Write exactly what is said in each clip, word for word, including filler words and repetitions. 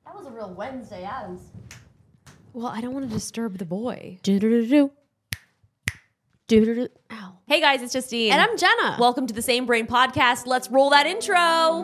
That was a real Wednesday Addams. Well, I don't want to disturb the boy. Do-do-do-do. Do-do-do. Ow. Hey guys, it's Justine. And I'm Jenna. Welcome to the Same Brain Podcast. Let's roll that intro.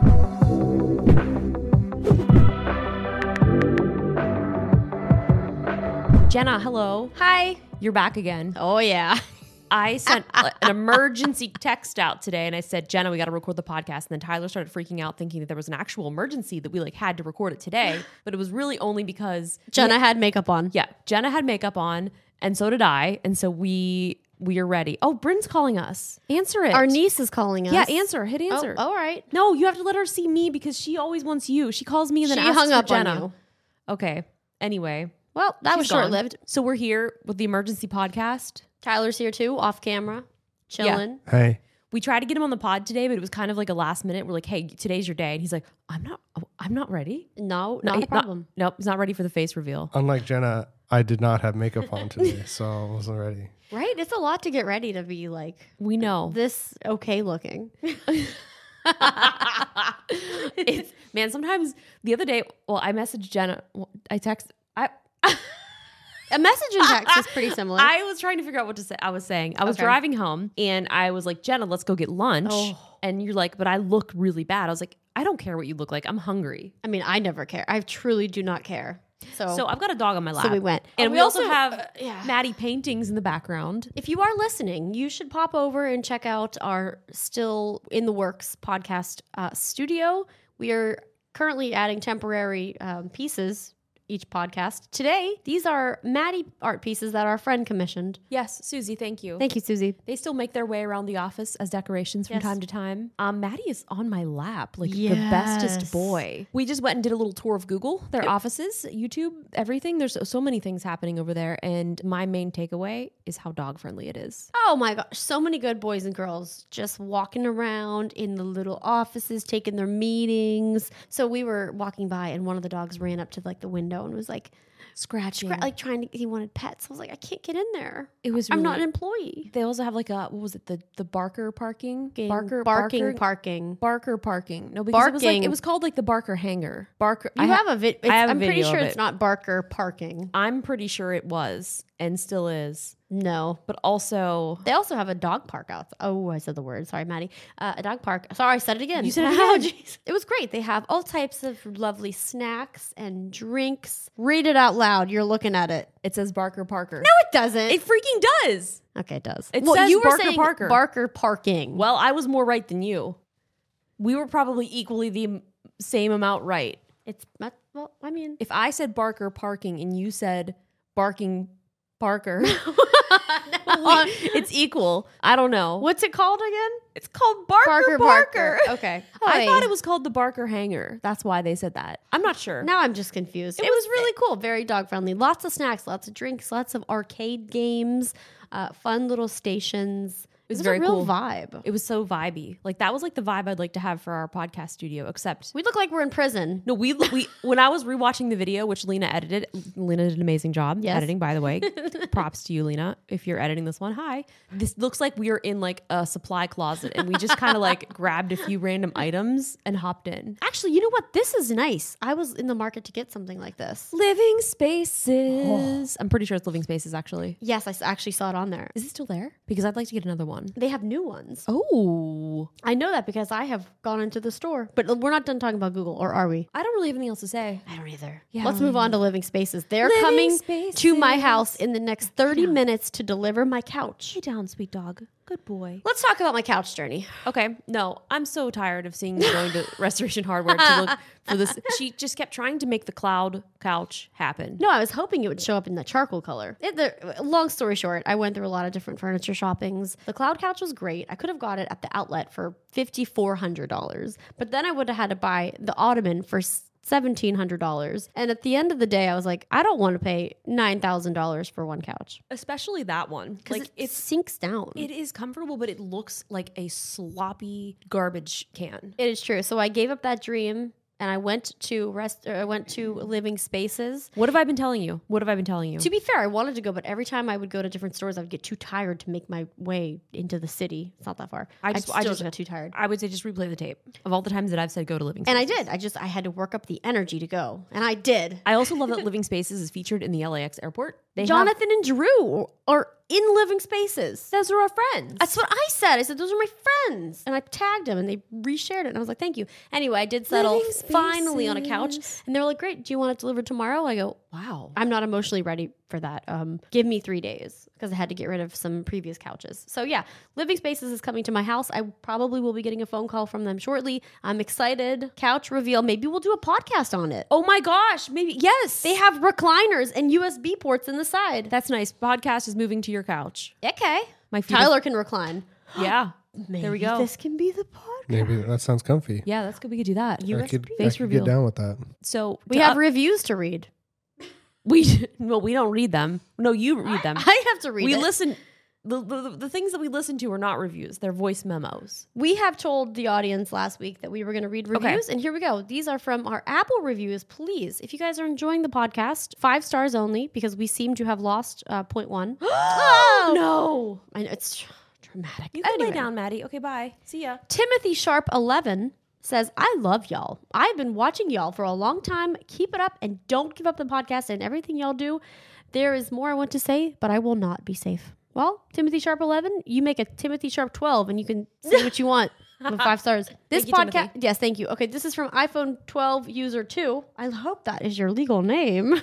Jenna, hello. Hi. You're back again. Oh, yeah. I sent an emergency text out today and I said, Jenna, we got to record the podcast. And then Tyler started freaking out thinking that there was an actual emergency that we like had to record it today. But it was really only because Jenna we, had makeup on. Yeah, Jenna had makeup on and so did I. And so we we are ready. Oh, Bryn's calling us. Answer it. Our niece is calling us. Yeah, answer. Hit answer. Oh, all right. No, you have to let her see me because she always wants you. She calls me and then She asks hung for up Jenna. on you. Okay. Anyway. Well, that was she's gone. short-lived. So we're here with the emergency podcast. Tyler's here too, off camera, chilling. Yeah. Hey. We tried to get him on the pod today, but it was kind of like a last minute. We're like, hey, today's your day. And he's like, I'm not, I'm not ready. No, not he- a problem. nope, he's not ready for the face reveal. Unlike Jenna, I did not have makeup on today, so I wasn't ready. Right? It's a lot to get ready to be like We know. this okay looking. It's, man, sometimes the other day, well, I messaged Jenna. well, I text, I, A message and text is pretty similar. I was trying to figure out what to say. I was saying, I was Okay. driving home and I was like, Jenna, let's go get lunch. Oh. And you're like, but I look really bad. I was like, I don't care what you look like. I'm hungry. I mean, I never care. I truly do not care. So, So I've got a dog on my lap. so we went. And Oh, we, also, have uh, yeah. Maddie paintings in the background. If you are listening, you should pop over and check out our still in the works podcast uh, studio. We are currently adding temporary um, pieces each podcast. Today, these are Maddie art pieces that our friend commissioned. Yes, Susie, thank you. Thank you, Susie. They still make their way around the office as decorations from Yes. time to time. Um, Maddie is on my lap, like the Yes. bestest boy. We just went and did a little tour of Google, their Yep. offices, YouTube, everything. There's so, so many things happening over there. And my main takeaway is how dog friendly it is. Oh my gosh, so many good boys and girls just walking around in the little offices, taking their meetings. So we were walking by and one of the dogs ran up to like the window and was like, Scratching. scra- like trying to, he wanted pets. I was like, I can't get in there. It was I'm not really- an employee. They also have like a, what was it, the the Barker parking? Barker, Barker, barking, Barker, parking. Barker parking. No, because it was like Barking. it was called like the Barker hangar. Barker. You I ha- have a vid. I have a I'm pretty video sure of it's it. not Barker parking. I'm pretty sure it was and still is. No. But also, They also have a dog park out. Oh, I said the word. Sorry, Maddie. Uh, a dog park. Sorry, I said it again. You said it Oh, again. jeez. It was great. They have all types of lovely snacks and drinks. Read it out loud. You're looking at it. it says Barker Parker. No, it doesn't. It freaking does. okay, it does. It says you were Barker saying Parker. Barker parking. Well, I was more right than you. We were probably equally the m- same amount right. It's not, well, I mean, If I said Barker parking and you said barking Parker, no. it's equal. I don't know. What's it called again? It's called Barker Barker Parker. Parker. Okay. I Hi. thought it was called the Barker Hangar. That's why they said that. I'm not sure. Now I'm just confused. It, It was, was- really cool. Very dog friendly. Lots of snacks, lots of drinks, lots of arcade games, uh, fun little stations. It was was, very a real cool. vibe. It was so vibey. Like that was like the vibe I'd like to have for our podcast studio, except We look like we're in prison. no, we we when I was rewatching the video, which Lena edited, Lena did an amazing job Yes. editing, by the way. Props to you, Lena. If you're editing this one, hi. This looks like we are in like a supply closet and we just kind of like grabbed a few random items and hopped in. Actually, you know what? This is nice. I was in the market to get something like this. Living Spaces. I'm pretty sure it's Living Spaces actually. Yes, I s- actually saw it on there. Is it still there? Because I'd like to get another one. They have new ones. Oh. I know that because I have gone into the store. But we're not done talking about Google, or are we? I don't really have anything else to say. I don't either. Yeah, I Let's don't move on to Living Spaces. They're Living coming Spaces. to my house in the next thirty Yeah. minutes to deliver my couch. Lay down, sweet dog. Good boy. Let's talk about my couch journey. Okay, no, I'm so tired of seeing you going to Restoration Hardware to look for this. She just kept trying to make the cloud couch happen. No, I was hoping it would show up in the charcoal color. It, the, long story short, I went through a lot of different furniture shoppings. The cloud couch was great. I could have got it at the outlet for five thousand four hundred dollars, but then I would have had to buy the ottoman for seventeen hundred dollars. And at the end of the day, I was like, I don't want to pay nine thousand dollars for one couch. Especially that one. Because Like it it's sinks down. it is comfortable, but it looks like a sloppy garbage can. It is true. So I gave up that dream and I went to rest. Or I went to Living Spaces. What have I been telling you? What have I been telling you? To be fair, I wanted to go, but every time I would go to different stores, I would get too tired to make my way into the city. It's not that far. I just- I, I still just- got too tired. I would say just replay the tape of all the times that I've said go to Living And Spaces. I did. I just I had to work up the energy to go, and I did. I also love that Living Spaces is featured in the L A X airport. They have, Jonathan and Drew are in Living Spaces. those are our friends. That's what I said. I said, those are my friends. And I tagged them and they reshared it. And I was like, thank you. Anyway, I did settle Living finally on a couch. Spaces. And they were like, great. Do you want it delivered tomorrow? I go, wow. I'm not emotionally ready for that. Um, give me three days because I had to get rid of some previous couches. So yeah, Living Spaces is coming to my house. I probably will be getting a phone call from them shortly. I'm excited. Couch reveal. Maybe we'll do a podcast on it. Oh my gosh. Maybe. Yes. They have recliners and U S B ports in the side. That's nice. Podcast is moving to your couch. Okay. My feet Tyler can recline. Yeah. Maybe There we go. this can be the podcast. Maybe that sounds comfy. Yeah, that's good. We could do that. I U S B. could, I Face could reveal. get down with that. So We to have up- reviews to read. we well we don't read them. No, you read them. I have to read we it. listen. The, the the things that we listen to are not reviews. They're voice memos. We have told the audience last week that we were going to read Okay. reviews, and here we go. These are from our Apple reviews. Please, if you guys are enjoying the podcast, five stars only, because we seem to have lost uh, point one. Oh no! I know, it's tr- dramatic. You can Anyway, lay down, Maddie. Okay, bye. See ya. Timothy Sharp eleven says, I love y'all. I've been watching y'all for a long time. Keep it up and don't give up the podcast and everything y'all do. There is more I want to say, but I will not be safe. Well, Timothy Sharp eleven, you make a Timothy Sharp twelve and you can say what you want with five stars. This Thank you, podcast, Timothy. yes, thank you. Okay, this is from iPhone twelve user two. I hope that is your legal name.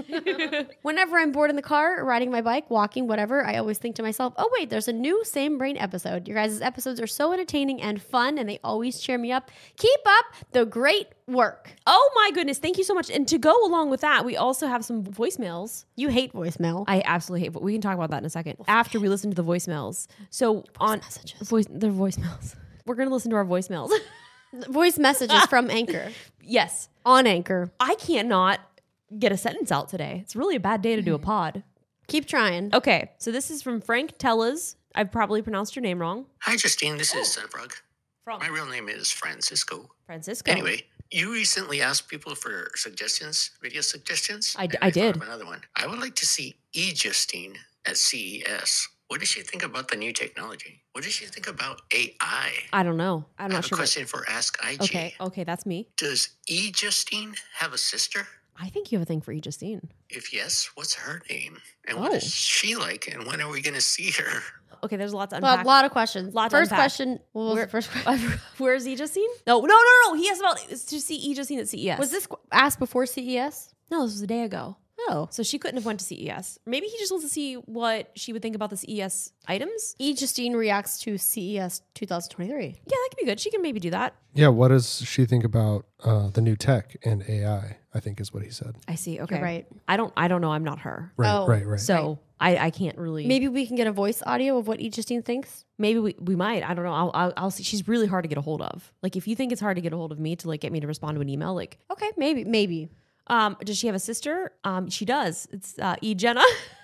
Whenever I'm bored in the car, riding my bike, walking, whatever, I always think to myself, oh, wait, there's a new Same Brain episode. Your guys' episodes are so entertaining and fun, and they always cheer me up. Keep up the great work. Oh my goodness! Thank you so much. And to go along with that, we also have some voicemails. You hate voicemail. I absolutely hate. But we can talk about that in a second after we listen to the voicemails. So on messages. voice, they're voicemails. We're gonna listen to our voicemails. Voice messages from Anchor. Yes, On Anchor. I cannot get a sentence out today. It's really a bad day to do a pod. Keep trying. Okay, so this is from Frank Tellas. I've probably pronounced your name wrong. Hi, Justine. This is Sunfrog. From My real name is Francisco. Francisco. Anyway, you recently asked people for suggestions, video suggestions. I d- and I thought did. of another one. I would like to see E. Justine at C E S. What does she think about the new technology? What does she think about A I? I don't know. I'm I not have sure. a What, question for Ask I G. okay, okay, that's me. Does E. Justine have a sister? I think you have a thing for E. Justine. If yes, what's her name? And what Oh. is she like? And when are we going to see her? Okay, there's lots to A unpack. lot of questions. Lot to first unpack. question. What was Where- the first question? Where's E. Justine? No, no, no, no. He asked about it's to see E. Justine at C E S. Was this qu- asked before C E S? No, this was a day ago. Oh. So she couldn't have went to C E S. Maybe he just wants to see what she would think about the C E S items. E. Justine reacts to C E S twenty twenty-three. Yeah, that could be good. She can maybe do that. Yeah, what does she think about uh, the new tech and A I? I think is what he said. I see. Okay, right. I don't. I don't know. I'm not her. Right, Oh, right, right. So I, I can't really. Maybe we can get a voice audio of what E. Justine thinks. Maybe we, we might. I don't know. I'll, I'll I'll see. She's really hard to get a hold of. Like if you think it's hard to get a hold of me to like get me to respond to an email, like Okay, maybe, maybe. um, does she have a sister? Um, she does. It's uh, E. Jenna.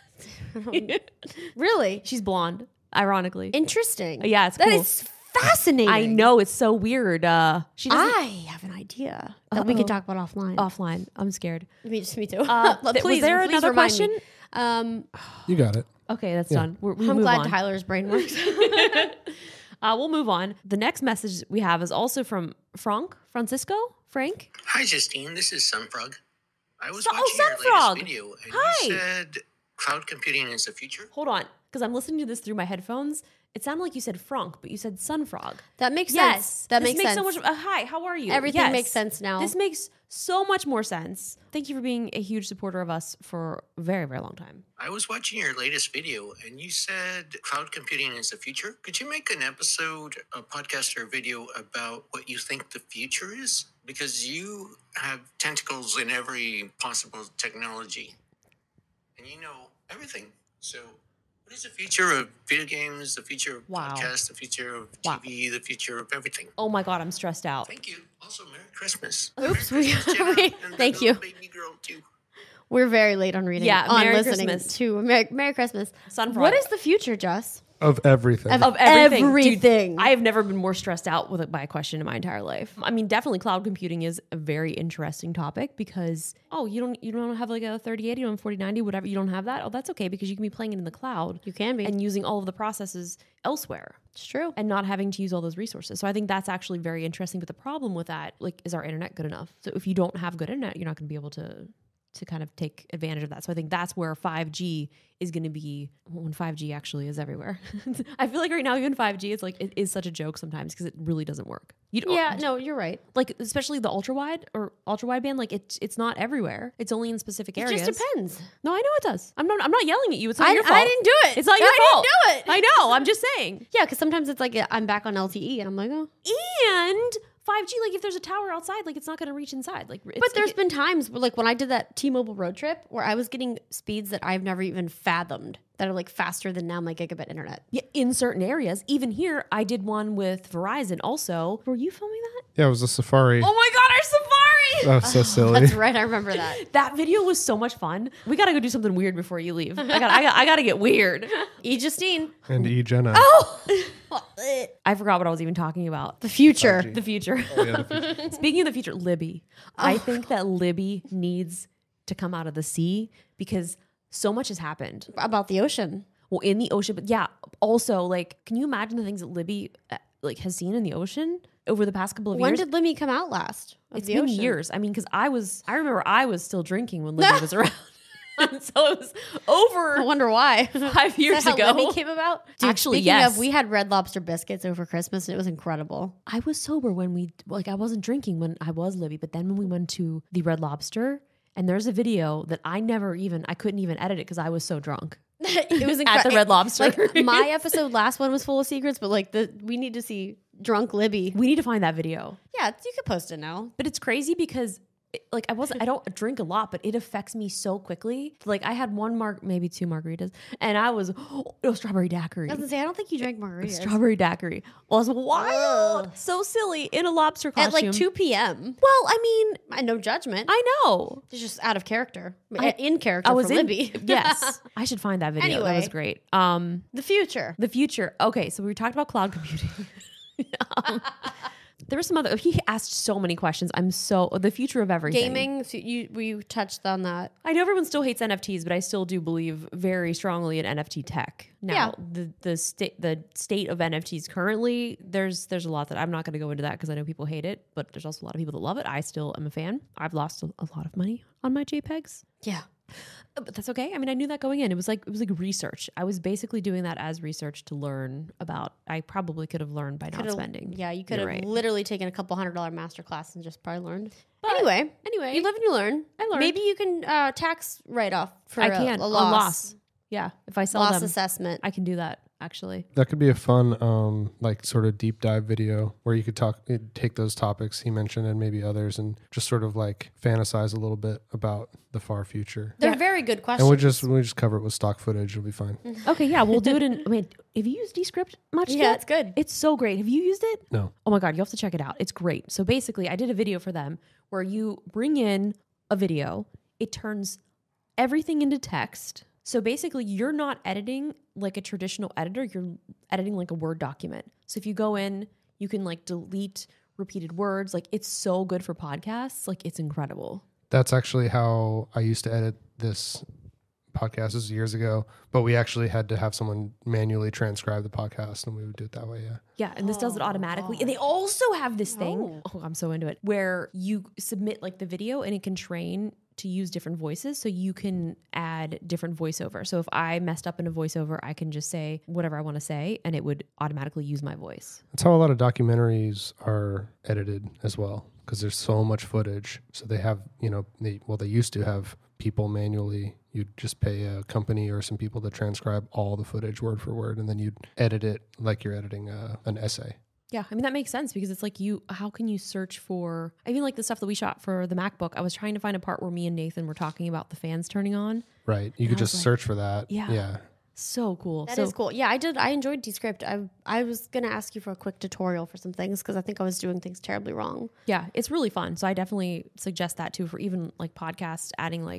Really She's blonde. Ironically, interesting. yeah, it's That cool. is fascinating. I know it's so weird. Uh, she doesn't I have an idea that we can talk about offline. offline. I'm scared. Me, me too. Uh, th- was please, there please another remind question? me. Um, You got it. Okay, that's Yeah. done. We're, we I'm move glad on. Tyler's brain works. Uh, we'll move on. The next message we have is also from Frank, Francisco, Frank. Hi, Justine. This is Sunfrog. I was So- oh, watching your Sunfrog. latest video, and Hi. you said cloud computing is the future. Hold on, because I'm listening to this through my headphones. It sounded like you said Frank, but you said Sunfrog. That makes Yes, sense. That this makes, makes sense. so much. Uh, hi, how are you? Everything Yes. makes sense now. This makes so much more sense. Thank you for being a huge supporter of us for a very, very long time. I was watching your latest video, and you said cloud computing is the future. Could you make an episode, a podcast, or a video about what you think the future is? Because you have tentacles in every possible technology, and you know everything. So, what is the future of video games, the future of Wow. podcasts, the future of Wow. T V, the future of everything? Oh my God, I'm stressed out. Thank you. Also, Merry Christmas. Oops, Merry we- Christmas, Jenna, we- and the thank little you. baby girl, too. We're very late on reading. Yeah, on Merry listening Christmas. to Merry, Merry Christmas. Sunfrog. What is the future, Jess? Of everything. Of of everything. everything. Dude, I have never been more stressed out with it by a question in my entire life. I mean, definitely cloud computing is a very interesting topic because oh, you don't you don't have like a thirty eighty, you don't have forty ninety, whatever. You don't have that. Oh, that's okay because you can be playing it in the cloud. You can be. And using all of the processes elsewhere. It's true. And not having to use all those resources. So I think that's actually very interesting. But the problem with that, like, is our internet good enough? So if you don't have good internet, you're not going to be able to to kind of take advantage of that. So I think that's where five G is going to be when five G actually is everywhere. I feel like right now, even five G, it's like, it is such a joke sometimes because it really doesn't work. You don't, Yeah, no, you're right. like, especially the ultra wide or ultra wideband, like it's, it's not everywhere. It's only in specific It areas. just depends. No, I know it does. I'm not, I'm not yelling at you. It's not I, your fault. I didn't do it. It's not your I fault. didn't do it. I know. I'm just saying. Yeah, because sometimes it's like I'm back on L T E and I'm like, oh. And five G, like if there's a tower outside, like it's not going to reach inside. Like, it's, But there's it, been times where, like when I did that T-Mobile road trip where I was getting speeds that I've never even fathomed that are like faster than now my gigabit internet. yeah, in certain areas. Even here, I did one with Verizon also. Were you filming that? Yeah, it was a Safari. Oh my God, our Safari! That was so silly. That's right, I remember that. That video was so much fun. We got to go do something weird before you leave. I got, I got, I got to get weird. E. Justine. And E. Jenna. Oh! I forgot what I was even talking about. The future. five G. The future. Oh, yeah, the future. Speaking of the future, Libby. I think that Libby needs to come out of the sea because so much has happened. About the ocean. Well, in the ocean, but yeah, also like, can you imagine the things that Libby uh, like has seen in the ocean over the past couple of When years? did Lemmy come out last? Of It's the been ocean? years. I mean, because I was, I remember I was still drinking when Libby was around. And so it was over I wonder why. five years Is that ago. how Lemmy came about? Dude, Actually, speaking yes. of, we had Red Lobster biscuits over Christmas and it was incredible. I was sober when we, like, I wasn't drinking when I was Libby, but then when we went to the Red Lobster, and there's a video that I never even, I couldn't even edit it because I was so drunk. It was At the Red Lobster. Like my episode last one was full of secrets, but like the we need to see drunk Libby. We need to find that video. Yeah, you could post it now. But it's crazy because it- like I wasn't I don't drink a lot, but it affects me so quickly. Like I had one mark maybe two margaritas and I was oh, it was strawberry daiquiri. I was gonna say I don't think you drank margaritas Strawberry daiquiri was wild. Ugh. So silly in a lobster costume. at like two p.m. Well, I mean, I no judgment. I know. It's just out of character, I- in character I was for in Libby. Yes. I should find that video. That was Anyway. great. Um The future. The future. Okay, so we talked about cloud computing. um, there were some other. He asked so many questions. I'm so the future of everything. Gaming. So you we touched on that. I know everyone still hates N F Ts, but I still do believe very strongly in N F T tech. Now, Yeah. the the state the state of N F Ts currently, there's there's a lot that I'm not going to go into that because I know people hate it, but there's also a lot of people that love it. I still am a fan. I've lost a, a lot of money on my JPEGs. Yeah. But that's okay. I mean, I knew that going in. It was like it was like research. I was basically doing that as research to learn about. I probably could have learned by not Could've- spending. Yeah, you could You're have right. literally taken a couple hundred dollar master class and just probably learned. But anyway, anyway, you live and you learn. I learned. Maybe you can uh, tax write off for I a- can a, a loss, loss. Yeah, if I sell loss them, assessment. I can do that. Actually, That could be a fun, um, like sort of deep dive video where you could talk, eh, take those topics he mentioned and maybe others, and just sort of like fantasize a little bit about the far future. They're Yeah. very good questions. And we'll just we'll just cover it with stock footage. It'll be fine. okay, yeah, we'll do it. In I mean, have you used Descript much? Yeah, yet? it's good. It's so great. Have you used it? No, Oh my God, you have to check it out. It's great. So basically, I did a video for them where you bring in a video, it turns everything into text. So basically, you're not editing like a traditional editor, you're editing like a Word document. So if you go in, you can like delete repeated words. Like it's so good for podcasts. Like it's incredible. that's actually how I used to edit this podcast. This was years ago, but we actually had to have someone manually transcribe the podcast, and we would do it that way. Yeah. Yeah, and this does it Oh, automatically. God. And they also have this thing. Oh. Oh, I'm so into it. Where you submit like the video and it can train to use different voices. So you can add different voiceover. So if I messed up in a voiceover, I can just say whatever I want to say and it would automatically use my voice. That's how a lot of documentaries are edited as well, because there's so much footage. So they have, you know, they well, they used to have people manually. You'd just pay a company or some people to transcribe all the footage word for word, and then you'd edit it like you're editing a, an essay. Yeah, I mean, that makes sense because it's like you, how can you search for, I mean, like the stuff that we shot for the MacBook, I was trying to find a part where me and Nathan were talking about the fans turning on. Right. You And could I was just like, search for that. yeah. Yeah. So cool. That so is cool. Yeah, I did. I enjoyed Descript. I I was gonna ask you for a quick tutorial for some things because I think I was doing things terribly wrong. yeah, it's really fun. So I definitely suggest that too for even like podcasts, adding like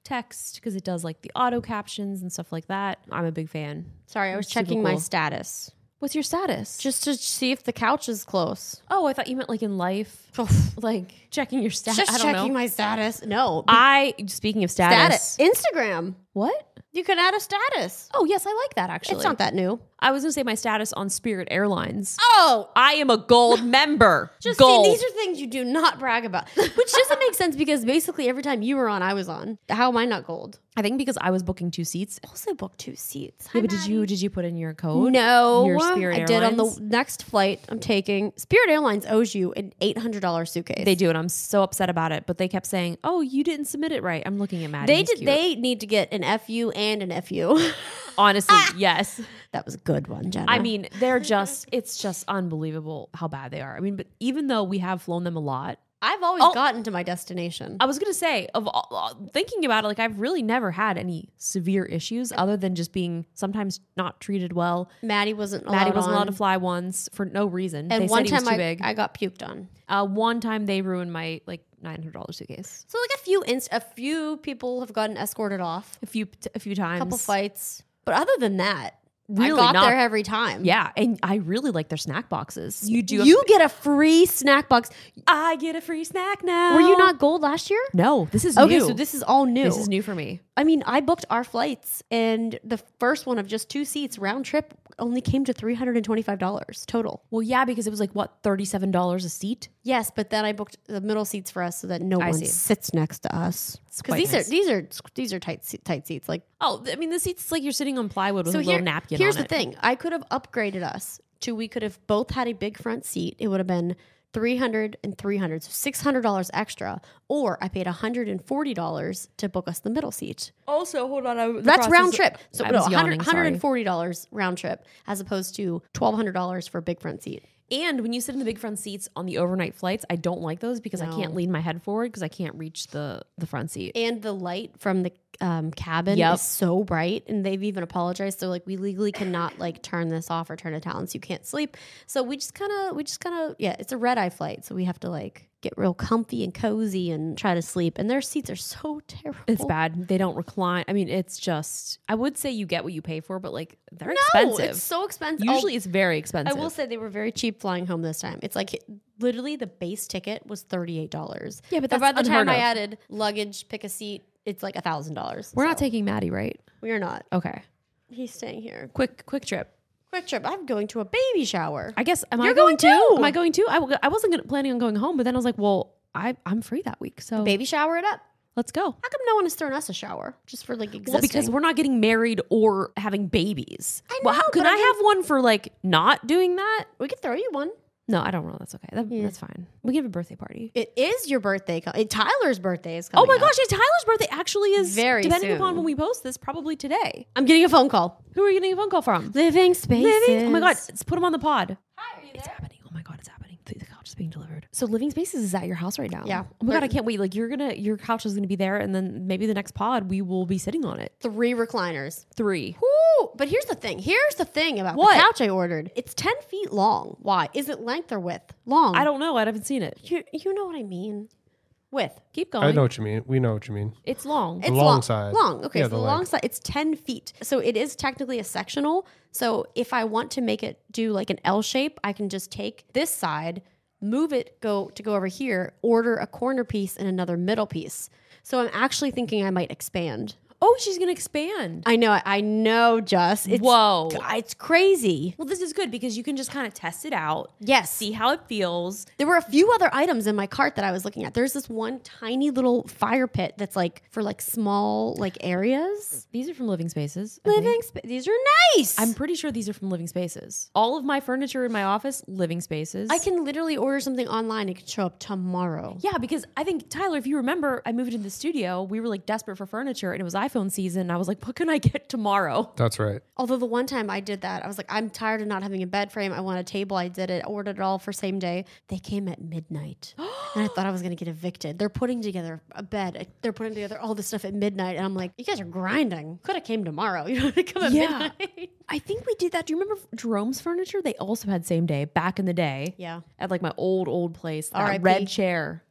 text because it does like the auto captions and stuff like that. I'm a big fan. Sorry, I was Super checking my cool. status What's your status? just to see if the couch is close. oh, I thought you meant like in life, like checking your status. Just I don't checking know. my status. No. I speaking of status, status. Instagram. what? You can add a status. Oh yes, I like that actually. It's not that new. I was gonna say my status on Spirit Airlines. Oh, I am a gold member. just gold. see, these are things you do not brag about, which doesn't make sense because basically every time you were on, I was on. How am I not gold? I think because I was booking two seats. Also booked two seats. Yeah, but did you did you put in your code? No, Your Spirit I did on the Airlines? next flight I'm taking. Spirit Airlines owes you an eight hundred dollars suitcase. They do, and I'm so upset about it. But they kept saying, "Oh, you didn't submit it right." I'm looking at Maddie. They He's did. cute. They need to get an F U and an F U. honestly, yes. That was a good one, Jenna. I mean, they're just. It's just unbelievable how bad they are. I mean, but even though we have flown them a lot, I've always Oh. gotten to my destination. I was gonna say, of all, thinking about it, like I've really never had any severe issues other than just being sometimes not treated well. Maddie wasn't allowed Maddie wasn't allowed on. to fly once for no reason. And they one said he was time too I, big. I got puked on. uh, one time they ruined my like nine hundred dollars suitcase. So like a few inst- a few people have gotten escorted off. A few a few times. A couple fights. But other than that, Really I got not- there every time. Yeah, and I really like their snack boxes. You do. You get a free snack box. I get a free snack now. Were you not gold last year? No, this is Okay, new. so this is all new. This is new for me. I mean, I booked our flights, and the first one of just two seats round trip only came to three hundred and twenty-five dollars total. Well, yeah, because it was like what thirty-seven dollars a seat. Yes, but then I booked the middle seats for us so that no I one see. sits next to us. Because quite these nice. are these are these are tight se- tight seats. Like Oh, I mean, the seats like you're sitting on plywood with so a here, little napkin. here's on the it. thing: I could have upgraded us to we could have both had a big front seat. It would have been three hundred and three hundred, so six hundred dollars extra. Or I paid one hundred and forty dollars to book us the middle seat. Also, hold on. I, the That's process- round trip. So I no, was one hundred, yawning, sorry. one hundred forty dollars round trip as opposed to twelve hundred dollars for a big front seat. And when you sit in the big front seats on the overnight flights, I don't like those because I No. can't lean my head forward because I can't reach the the front seat. And the light from the um, cabin Yep. is so bright, and they've even apologized. So like, we legally cannot like turn this off or turn it down, so you can't sleep. So we just kind of, we just kind of, yeah, it's a red eye flight, so we have to like get real comfy and cozy and try to sleep. And their seats are so terrible. It's bad. They don't recline. I mean, it's just. I would say you get what you pay for, but like they're No, expensive. it's so expensive. Usually, Oh, it's very I expensive. will say they were very cheap flying home this time. It's like literally the base ticket was thirty-eight dollars. Yeah, but by that's the time unheard I of. added luggage, pick a seat, it's like a thousand dollars. We're not taking Maddie, right? We are not. Okay. He's staying here. Quick, quick trip. Quick trip. I'm going to a baby shower. I guess. Am You're I going, going to? too. Am I going to? I, w- I wasn't gonna, planning on going home, but then I was like, well, I I'm free that week, so Baby shower it up. let's go. How come no one has thrown us a shower just for like existing? Well, because we're not getting married or having babies. I Well, how, know, can but I I have one for like not doing that? we could throw you one. No, I don't know. That's okay. That, Yeah. That's fine. We can have a birthday party. It is your birthday. Co- it- Tyler's birthday is Oh coming. my up. gosh, it's Tyler's birthday actually is Very depending soon. upon when we post this, probably today. I'm getting a phone call. Who are you getting a phone call from? Living spaces. Living. Oh my god, let's put him on the pod. Hi, are you It's happening. Oh my god, it's happening. The the couch is being delivered. So Living Spaces is at your house right now. Yeah. Oh my god, I can't wait. Like you're gonna, your couch is gonna be there, and then maybe the next pod we will be sitting on it. Three recliners. Three. Woo! But here's the thing. Here's the thing about What? the couch I ordered. It's ten feet long. Why? Is it length or width? Long. I don't know. I haven't seen it. You, you know what I mean. Width. Keep going. I know what you mean. We know what you mean. It's long. It's long long side. Long. Okay, Yeah, so the, the long length. side, it's ten feet. So it is technically a sectional. So if I want to make it do like an L shape, I can just take this side, move it, go to go over here, order a corner piece and another middle piece. So I'm actually thinking I might expand. oh, she's gonna expand. I know, I know, Just. It's, Whoa. It's crazy. Well, this is good because you can just kind of test it out. Yes. See how it feels. There were a few other items in my cart that I was looking at. There's this one tiny little fire pit that's like for like small like areas. These are from Living Spaces. I think. Living spa- these are nice. I'm pretty sure these are from Living Spaces. All of my furniture in my office, Living Spaces. I can literally order something online. It could show up tomorrow. Yeah, because I think, Tyler, if you remember, I moved into the studio. We were like desperate for furniture and it was iPhone season. I was like, what can I get tomorrow? That's right. Although the one time I did that, I was like, I'm tired of not having a bed frame. I want a table. I did it. Ordered it all for same day. They came at midnight. And I thought I was going to get evicted. They're putting together a bed. They're putting together all this stuff at midnight. And I'm like, you guys are grinding. Could have came tomorrow. You know, to come at Yeah. midnight. I think we did that. Do you remember Jerome's furniture? They also had same day back in the day Yeah. at like my old, old place. That R I P red chair.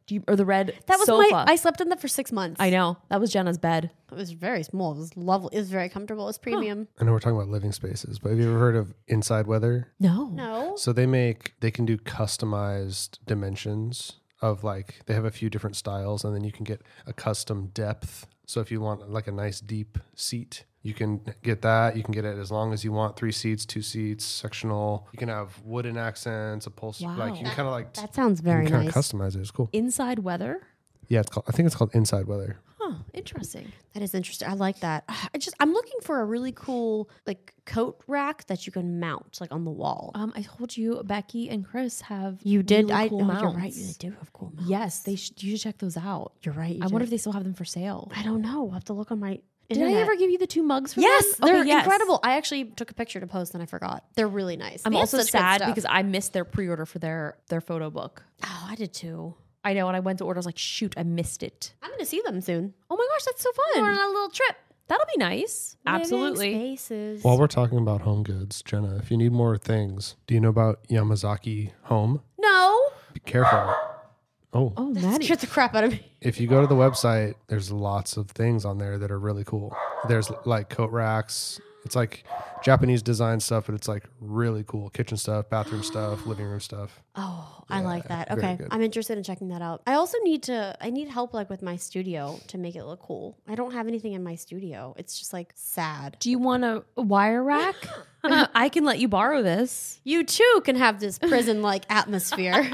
Do you, or the red That was sofa. my. I slept in that for six months. I know. That was Jenna's bed. It was very small. It was lovely. It was very comfortable. It was premium. I know we're talking about living spaces, but have you ever heard of Inside Weather? No. No. So they make, they can do customized dimensions of like, they have a few different styles and then you can get a custom depth. So if you want like a nice deep seat, you can get that. You can get it as long as you want. Three seats, two seats, sectional. You can have wooden accents, upholstery. Wow. Like you can kind of like, That sounds you very can kind nice. of customize it. It's cool. Inside Weather. Yeah, it's called, I think it's called Inside Weather. Huh. Interesting. That is interesting. I like that. I just I'm looking for a really cool like coat rack that you can mount like on the wall. Um, I told you Becky and Chris have You did. really I cool oh, mounts. you're right. You do have cool mounts. Yes, they sh- you should check those out. You're right. you I wonder do. if they still have them for sale. I don't know. I'll have to look on my. Did internet. I ever give you the two mugs for Yes, them? they're Okay, yes. incredible. I actually took a picture to post and I forgot. They're really nice. I'm They have also such good sad stuff. because I missed their pre-order for their their photo book. oh, I did too. I know, and I went to order. I was like, shoot, I missed it. I'm gonna see them soon. Oh my gosh, that's so We're on fun. a little trip. That'll be nice. Living Absolutely. Spaces. While we're talking about home goods, Jenna, if you need more things, do you know about Yamazaki Home? no. Be careful. Oh, Oh, That Maddie. scared the crap out of me. if you go to the website, there's lots of things on there that are really cool. There's like coat racks. It's like Japanese design stuff, but it's like really cool. Kitchen stuff, bathroom stuff, living room stuff. Oh, I Yeah, like that. very Okay. good. I'm interested in checking that out. I also need to I need help like with my studio to make it look cool. I don't have anything in my studio. It's just like sad. Do you want a wire rack? I can let you borrow this. You too can have this prison like atmosphere.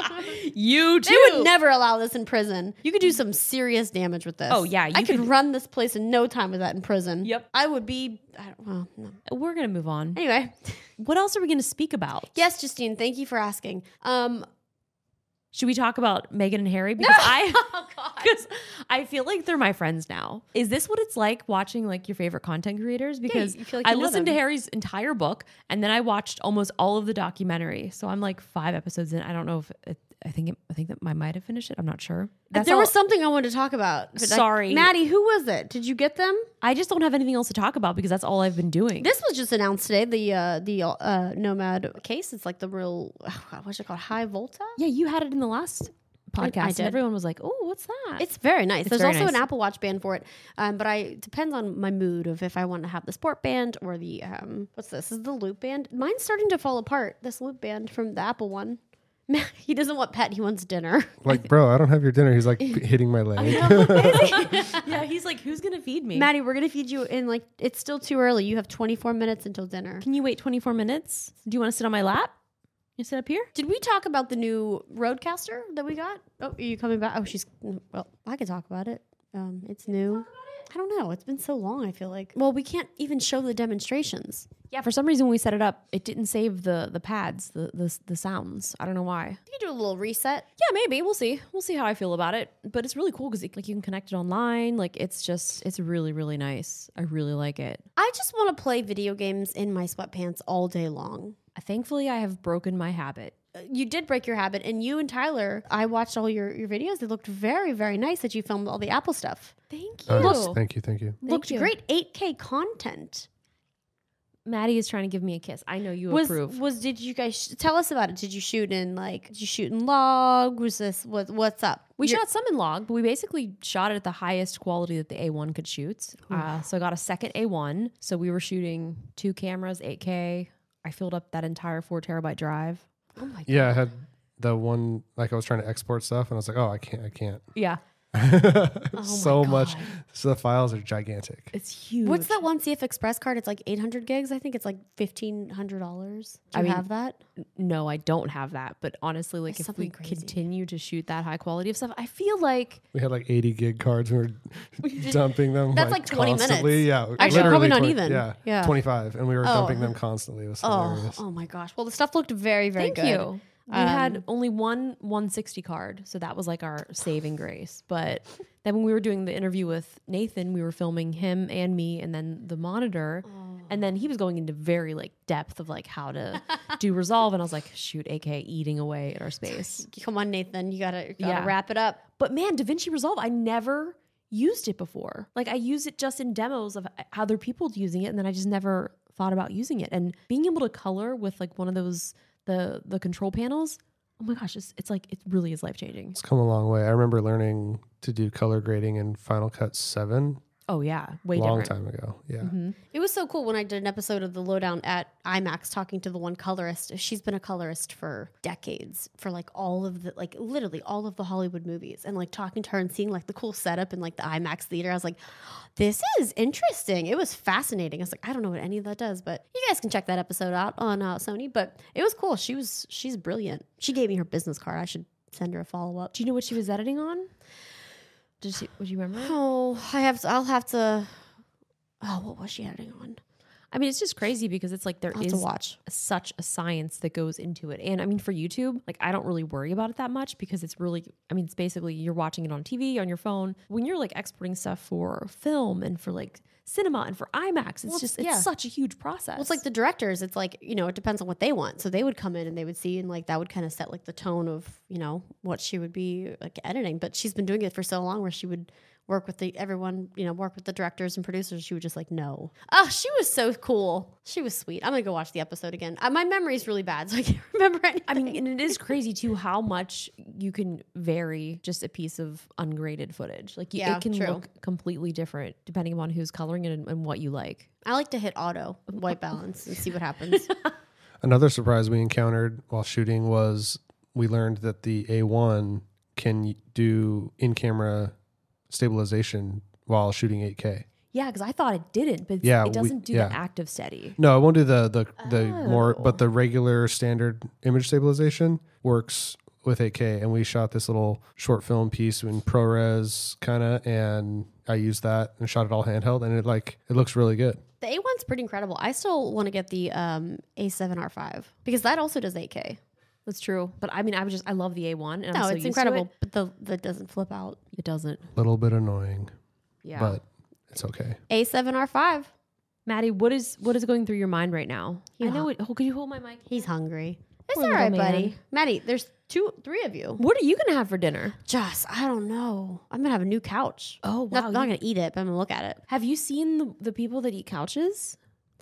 You They would never allow this in prison. You could do some serious damage with this. Oh, yeah, I you could, could- run this place in no time with that in prison. Yep. I would be. I don't, well, no. We're gonna move on. Anyway, What else are we gonna speak about? yes, Justine. Thank you for asking. Um. Should we talk about Meghan and Harry? Because I Oh God. because I feel like they're my friends now. Is this what it's like watching like your favorite content creators? Because you feel like I you know listened to them. Harry's entire book and then I watched almost all of the documentary. So I'm like five episodes in. I don't know if it, I think it, I think that I might have finished it. I'm not sure. That's there all- was something I wanted to talk about. but I- Sorry. Maddie. Who was it? Did you get them? I just don't have anything else to talk about because that's all I've been doing. This was just announced today. The uh, the uh, Nomad case. It's like the real. What's it called? High Volta. yeah, you had it in the last podcast, I and did. everyone was like, "Oh, what's that?" It's very nice. It's There's very also nice. an Apple Watch band for it, um, but I it depends on my mood of if I want to have the sport band or the um, what's this? This is the Loop band. Mine's starting to fall apart. This Loop band from the Apple one. He doesn't want pet. He wants dinner. Like, bro, I don't have your dinner. He's like p- hitting my leg. yeah, he's like, "Who's gonna feed me?" Maddie, we're gonna feed you in like it's still too early. You have twenty-four minutes until dinner. Can you wait twenty-four minutes? Do you want to sit on my lap? You sit up here? Did we talk about the new Roadcaster that we got? Oh, are you coming back? Oh, she's well. I can talk about it. Um, it's new. I don't know. It's been so long. I feel like. Well, we can't even show the demonstrations. Yeah, for some reason when we set it up, it didn't save the the pads, the the, the sounds. I don't know why. You can do a little reset. Yeah, maybe we'll see. We'll see how I feel about it. But it's really cool because like you can connect it online. Like it's just it's really really nice. I really like it. I just want to play video games in my sweatpants all day long. Thankfully, I have broken my habit. Uh, You did break your habit, and you and Tyler. I watched all your, your videos. They looked very, very nice. That you filmed all the Apple stuff. Thank you. Nice. Thank you. Thank you. looked you. great. eight K content. Maddie is trying to give me a kiss. I know you was approve. was did you guys sh- tell us about it? Did you shoot in like did you shoot in log? Was this what what's up? We You're- shot some in log, but we basically shot it at the highest quality that the A one could shoot. Uh, so I got a second A one. So we were shooting two cameras, eight K. I filled up that entire four terabyte drive. Oh my god. Yeah, I had the one, like I was trying to export stuff and I was like, oh, I can't, I can't. Yeah. so my much. God. So the files are gigantic. It's huge. What's that one C F Express card? It's like eight hundred gigs. I think it's like fifteen hundred dollars. Do I you mean, have that? No, I don't have that. But honestly, like It's if something we crazy. continue to shoot that high quality of stuff, I feel like We had like eighty gig cards. We were dumping them. That's like twenty constantly. minutes. Yeah. Actually, probably literally not twenty even. Yeah, Yeah. twenty-five. And we were Oh. dumping them constantly. It was Oh, hilarious. oh my gosh. Well, the stuff looked very, very thank good. you. We Um, had only one one sixty card, so that was like our saving grace. But then when we were doing the interview with Nathan, we were filming him and me, and then the monitor, and then he was going into very like depth of like how to do resolve, and I was like, shoot, A K eating away at our space. Come on, Nathan. You gotta, you gotta Yeah. wrap it up. But man, DaVinci Resolve, I never used it before. Like I used it just in demos of other people using it, and then I just never thought about using it. And being able to color with like one of those the the control panels, oh my gosh, it's, it's like, it really is life changing. It's come a long way. I remember learning to do color grading in Final Cut seven Oh yeah. Way a long different. time ago. Yeah. Mm-hmm. It was so cool when I did an episode of The Lowdown at IMAX talking to the one colorist. She's been a colorist for decades for like all of the, like literally all of the Hollywood movies, and like talking to her and seeing like the cool setup in like the IMAX theater. I was like, this is interesting. It was fascinating. I was like, I don't know what any of that does, but you guys can check that episode out on uh, Sony. But it was cool. She was, she's brilliant. She gave me her business card. I should send her a follow up. Do you know what she was editing on? Did she, would you remember? Oh, I have to, I'll have to, oh, what was she editing on? I mean, it's just crazy because it's like there I'll have is to watch. such a science that goes into it. And I mean, for YouTube, like I don't really worry about it that much because it's really, I mean, it's basically you're watching it on T V, on your phone. When you're like exporting stuff for film and for like cinema and for IMAX, it's Well, just, it's yeah. such a huge process. Well, it's like the directors. It's like, you know, it depends on what they want. So they would come in and they would see, and like that would kind of set like the tone of, you know, what she would be like editing. But she's been doing it for so long where she would work with the everyone, you know, work with the directors and producers. She would just like, no. Oh, she was so cool. She was sweet. I'm going to go watch the episode again. Uh, my memory is really bad, so I can't remember anything. I mean, and it is crazy too how much you can vary just a piece of ungraded footage. Like you, Yeah, it can true. look completely different depending upon who's coloring it and, and what you like. I like to hit auto, white balance, and see what happens. Another surprise we encountered while shooting was we learned that the A one can do in-camera stabilization while shooting eight K. Yeah, because I thought it didn't, but Yeah, it we- doesn't do yeah. the active steady. No, it won't do the the, the more, Oh. but the regular standard image stabilization works with eight K. And we shot this little short film piece in ProRes kind of, and I used that and shot it all handheld, and it like it looks really good. The A one's pretty incredible. I still want to get the um, A seven R five because that also does eight K. That's true. But I mean, I was just, I love the A one. And No, I'm so it's used to incredible, it. but the that doesn't flip out. It doesn't. A little bit annoying, Yeah. but it's okay. A seven R five. Maddie, what is what is going through your mind right now? You I know hu- it. Oh, could you hold my mic? He's hungry. It's Poor all little right, buddy. man. Maddie, there's two, three of you. What are you gonna have for dinner? Joss, I don't know. I'm gonna have a new couch. Oh Not, wow! not you- gonna eat it, but I'm gonna look at it. have you seen the, the people that eat couches?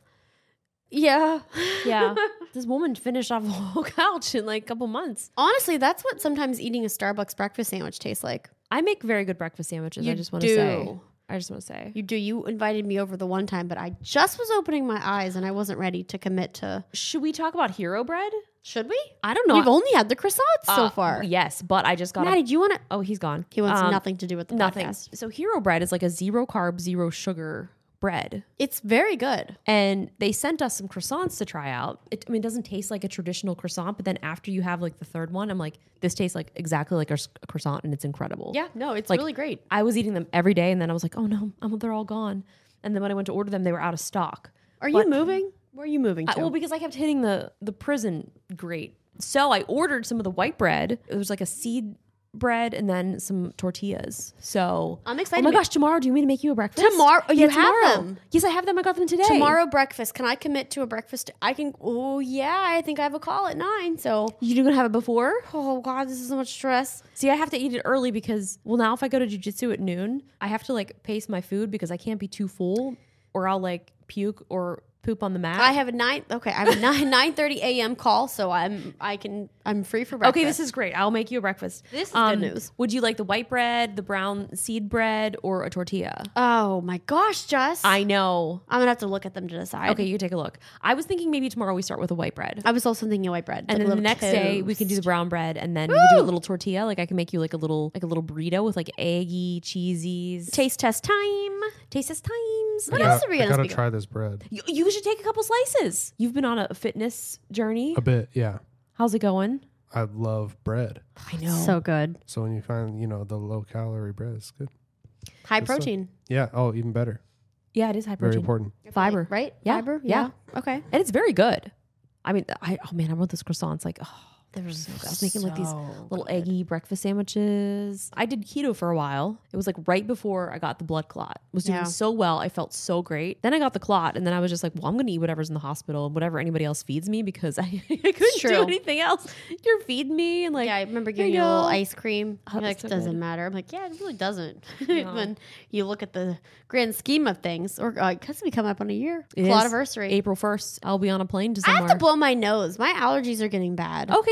Yeah. Yeah, this woman finished off a whole couch in like a couple months. Honestly, that's what sometimes eating a Starbucks breakfast sandwich tastes like. I make very good breakfast sandwiches. I You just want to do. say. I just want to say. You do. You invited me over the one time, but I just was opening my eyes and I wasn't ready to commit to. Should we talk about Hero Bread? Should we? I don't know. We've only had the croissants so Uh, far. Yes, but I just got. Maddie, A, do you want to? oh, he's gone. He wants Um, nothing to do with the Nothing. podcast. So Hero Bread is like a zero carb, zero sugar bread. It's very good. And they sent us some croissants to try out. It, I mean, it doesn't taste like a traditional croissant, but then after you have like the third one, I'm like, this tastes like exactly like a, s- a croissant, and it's incredible. Yeah, no, it's Like, really great. I was eating them every day, and then I was like, oh no, I'm, they're all gone. And then when I went to order them, they were out of stock. Are But- you moving? Where are you moving I, to? well, because I kept hitting the the prison grate. So I ordered some of the white bread. It was like a seed bread and then some tortillas. So I'm excited Oh my to- gosh, tomorrow, do you want me to make you a breakfast? Tomorrow- oh, yeah, you have tomorrow. them. Yes, I have them. I got them today. Tomorrow breakfast. Can I commit to a breakfast? I can. Oh yeah, I think I have a call at nine. So. You gonna have it before? Oh God, this is so much stress. See, I have to eat it early because, well, now if I go to jujitsu at noon, I have to like pace my food because I can't be too full or I'll like puke or poop on the mat. I have a nine. Okay, I have a nine nine thirty a.m. call, so I'm I can I'm free for breakfast. Okay, this is great. I'll make you a breakfast. This is good news. Would you like the white bread, the brown seed bread, or a tortilla? Oh my gosh, Jess. I know. I'm gonna have to look at them to decide. Okay, you take a look. I was thinking maybe tomorrow we start with a white bread. I was also thinking white bread, And like a then the little next day we can do the toast. brown bread, and then we can do a little tortilla. Like I can make you like a little like a little burrito with like eggy, cheesies. taste test time. Taste test times. What Yeah. else are we I gonna gotta speak of? try this bread You, you should take a couple slices. You've been on a fitness journey. a bit. Yeah, How's it going? I love bread. I know. So good. So when you find you know the low calorie bread, it's good. High Good stuff. protein. Yeah. Oh, even better. yeah, it is high Very protein. important. Fiber. right? Yeah, Fiber. yeah. Yeah. Okay. And it's very good. I mean, I oh man, I want those croissants. Like, oh, they were so good. I was making like these So little good. eggy breakfast sandwiches. I did keto for a while. It was like right before I got the blood clot. Was doing Yeah. so well. I felt so great. Then I got the clot, and then I was just like, well, I'm gonna eat whatever's in the hospital and whatever anybody else feeds me because I, I couldn't true. do anything else. You're feeding me and like Yeah, I remember here giving you you a little go. ice cream. Oh, You're that's like, so doesn't good. matter. I'm like, yeah, it really doesn't. No. When you look at the grand scheme of things, or uh, because we come up on a year, It Claw is anniversary. April first. I'll be on a plane to I somewhere. have to blow my nose. My allergies are getting bad. Okay,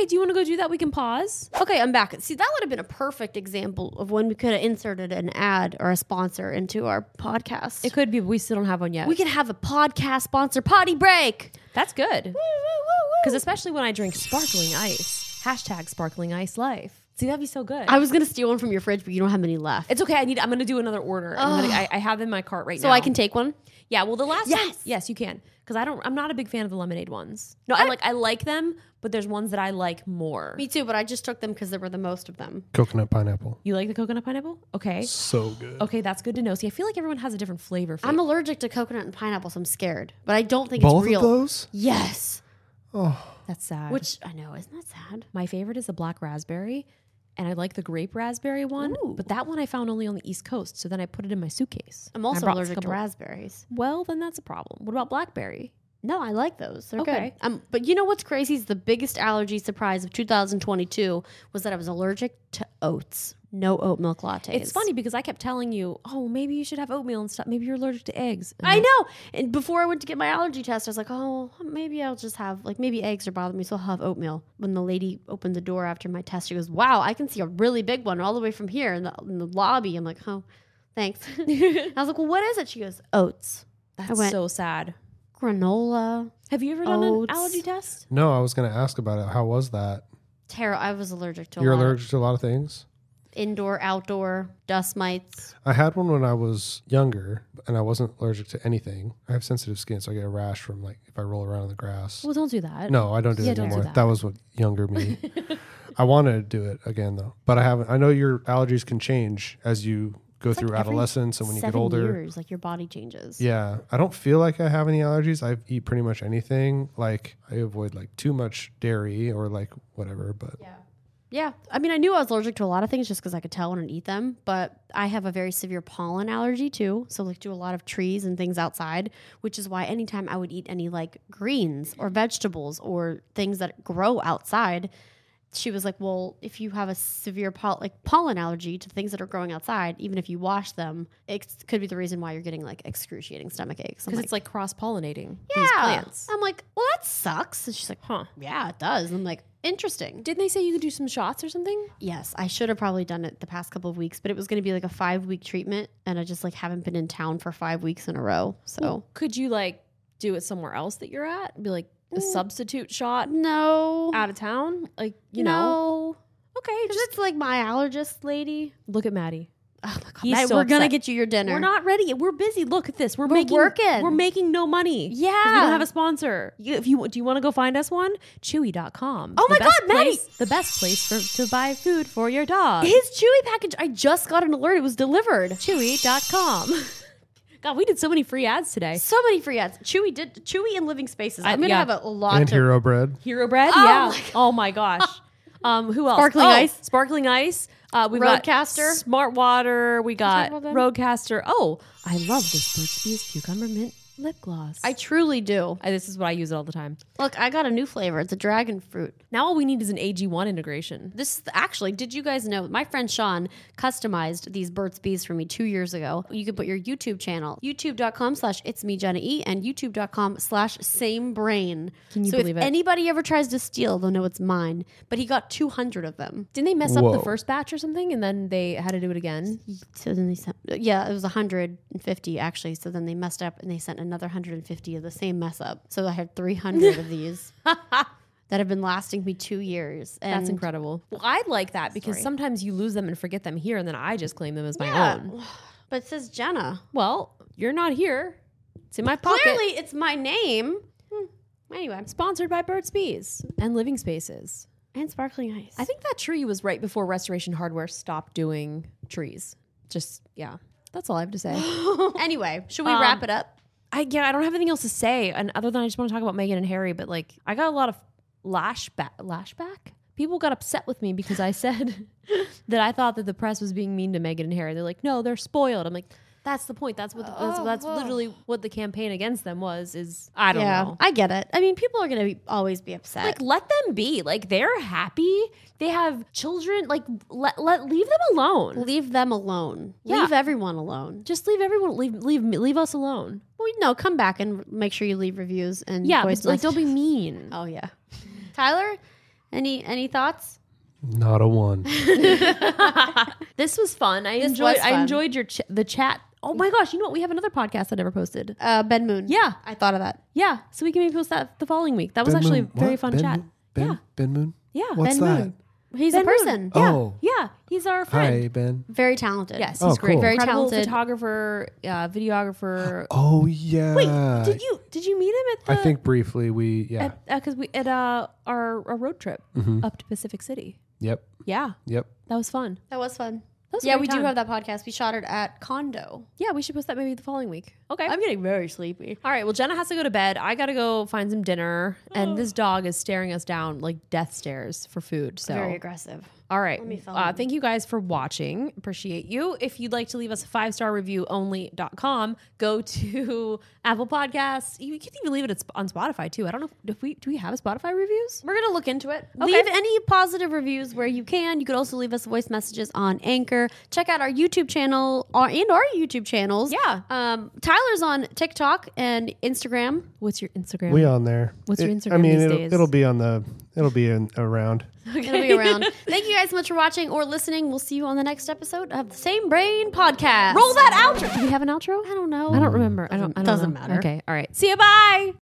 do you want to go do that? We can pause. Okay, I'm back. See, that would have been a perfect example of when we could have inserted an ad or a sponsor into our podcast. It could be, but we still don't have one yet. We could have a podcast sponsor potty break. That's good. Because especially when I drink sparkling ice. Hashtag sparkling ice life. See, that'd be so good. I was gonna steal one from your fridge, but you don't have any left. It's okay. I need. I'm gonna do another order. I'm gonna, I, I have in my cart right so now. I can take one. Yeah. Well, the last Yes. time, yes, you can. Because I don't. I'm not a big fan of the lemonade ones. No, I, I- like. I like them, but there's ones that I like more. Me too, but I just took them because there were the most of them. Coconut pineapple. You like the coconut pineapple? Okay. So good. Okay, that's good to know. See, I feel like everyone has a different flavor. For I'm allergic to coconut and pineapple, so I'm scared. But I don't think Both it's real. of those? Yes. Oh, That's sad. Which I know, isn't that sad? My favorite is the black raspberry, and I like the grape raspberry one. Ooh. But that one I found only on the East Coast, so then I put it in my suitcase. I'm I also brought a allergic to couple- raspberries. Well, then that's a problem. What about blackberry? No, I like those. They're Okay. good. Um, but you know what's crazy is the biggest allergy surprise of two thousand twenty-two was that I was allergic to oats. No oat milk lattes. It's funny because I kept telling you, oh, maybe you should have oatmeal and stuff. Maybe you're allergic to eggs. And I know. And before I went to get my allergy test, I was like, oh, maybe I'll just have, like, maybe eggs are bothering me, so I'll have oatmeal. When the lady opened the door after my test, she goes, wow, I can see a really big one all the way from here in the, in the lobby. I'm like, oh, thanks. I was like, well, what is it? She goes, oats. That's I went- so sad. Granola. Have you ever done Oats. an allergy test? no, I was going to ask about it. How was that? Tara, I was allergic to a You're lot of allergic to a lot of things? indoor, outdoor, dust mites. I had one when I was younger, and I wasn't allergic to anything. I have sensitive skin, so I get a rash from, like, if I roll around in the grass. Well, don't do that. No, I don't do Yeah, it don't do anymore. that. that. was what younger me. I wanted to do it again, though. But I haven't. I know your allergies can change as you go It's through like every adolescence and when you get seven older. years, like your body changes. Yeah, I don't feel like I have any allergies. I eat pretty much anything. Like I avoid like too much dairy or like whatever. But Yeah. Yeah. I mean, I knew I was allergic to a lot of things just because I could tell when I'd eat them, but I have a very severe pollen allergy too. So, like, do a lot of trees and things outside, which is why anytime I would eat any like greens or vegetables or things that grow outside, she was like, well, if you have a severe pol- like pollen allergy to things that are growing outside, even if you wash them, it could be the reason why you're getting like excruciating stomach aches. I'm Because like, it's like cross pollinating yeah. these plants. I'm like, well, that sucks. And she's like, Huh. yeah, it does. And I'm like, interesting. Didn't they say you could do some shots or something? Yes, I should have probably done it the past couple of weeks, but it was going to be like a five week treatment, and I just like haven't been in town for five weeks in a row. So Well, could you like do it somewhere else that you're at? Be like a substitute shot no, out of town? Like, you know? no, Okay, because just it's like my allergist lady. look at Maddie. Oh my god, He's Matt, so we're gonna upset. get you your dinner. We're not ready. We're busy. Look at this. We're, We're making working. We're making no money. 'Cause we Yeah. don't have a sponsor. You, if you do you want to go find us one? Chewy dot com. Oh The my best God, Maddie! place- The best place for to buy food for your dog. His Chewy package. I just got an alert. It was delivered. Chewy dot com. God, we did so many free ads today. So many free ads. Chewy did Chewy and Living Spaces. I- I'm gonna yeah. have a, a lot and to. Hero Bread. Hero bread? Oh yeah. my God. Oh my gosh. Um, who else? Sparkling Oh, Ice. Sparkling ice. Uh, we've Roadcaster. got Smart Water. We got talk about them? Roadcaster. Oh, I love this Burt's Bees cucumber mint lip gloss. I truly do. I, this is what I use it all the time. Look, I got a new flavor. It's a dragon fruit. Now all we need is an A G one integration. This actually, did you guys know my friend Sean customized these Burt's Bees for me two years ago? You can put your YouTube channel, youtube.com slash it's me Jenna E and youtube.com slash same brain. Can you so believe if it? anybody ever tries to steal, they'll know it's mine. But he got two hundred of them. Didn't they mess up Whoa. the first batch or something and then they had to do it again? So then they sent, yeah, it was one hundred fifty actually. So then they messed up and they sent another one hundred fifty of the same mess up. So I had three hundred of these that have been lasting me two years. And That's incredible. Well, I like that because Sorry. sometimes you lose them and forget them here and then I just claim them as my Yeah. own. But it says Jenna. Well, you're not here. It's in my pocket. Clearly, it's my name. Hmm. Anyway, Sponsored by Burt's Bees and Living Spaces. and sparkling ice. I think that tree was right before Restoration Hardware stopped doing trees. Just, yeah. That's all I have to say. Anyway, should we Um, wrap it up? I yeah, I don't have anything else to say, and other than I just want to talk about Meghan and Harry. But like, I got a lot of lashback. Lashback. People got upset with me because I said that I thought that the press was being mean to Meghan and Harry. They're like, no, they're spoiled. I'm like, that's the point. That's what. The, that's, Oh, that's whoa. literally what the campaign against them was. Is I don't yeah, know. I get it. I mean, people are going to be, always be upset. Like, let them be. Like, they're happy. They have children. Like, let, let leave them alone. leave them alone. Yeah. Leave everyone alone. Just leave everyone. Leave leave me- leave us alone. Well, no, come back and make sure you leave reviews and Yeah, voice but, like, don't be messages. mean. Oh yeah, Tyler. Any any thoughts? Not a one. This was fun. I This enjoyed. was I fun. enjoyed your ch- the chat. Oh my gosh! You know what? We have another podcast I never posted. Uh, Ben Moon. Yeah. I thought of that. Yeah, so we can maybe post that the following week. That was Ben actually Moon- a very what? fun Ben chat. Moon? Ben, Yeah. Ben Moon? Yeah, What's Ben that? Moon. He's Ben a Moon. person. Yeah, Oh. yeah, he's our friend. Hi, Ben. Very talented. Yes, Oh, he's great. cool. Very Incredible talented. photographer, uh, videographer. Oh, yeah. Wait, did you did you meet him at the? I think briefly we, yeah. at because we at uh, our our road trip Mhm. up to Pacific City. Yep. Yeah, Yep. that was fun. That was fun. That was a Yeah, great we time. do have that podcast. We shot it at Condo. Yeah, we should post that maybe the following week. Okay. I'm getting very sleepy. All right. Well, Jenna has to go to bed. I got to go find some dinner, and this dog is staring us down like death stares for food. So Very aggressive. all right. Let me film Uh, him. thank you guys for watching. Appreciate you. If you'd like to leave us a five star review only dot com, go to Apple Podcasts. You can even leave it at Sp- on Spotify too. I don't know if, if we do we have Spotify reviews. We're gonna look into it. Okay. Leave any positive reviews where you can. You could also leave us voice messages on Anchor. Check out our YouTube channel or and our YouTube channels. Yeah. Um, Tyler's on TikTok and Instagram. What's your Instagram? We on there. What's your It- Instagram I mean, these it'll, days? it'll be on the, it'll be in, around. It'll be around. Thank you guys so much for watching or listening. We'll see you on the next episode of the Same Brain Podcast. Roll that outro. Do we have an outro? I don't know. I don't remember. I don't. I don't Doesn't know. matter. Okay. All right. See you. Bye.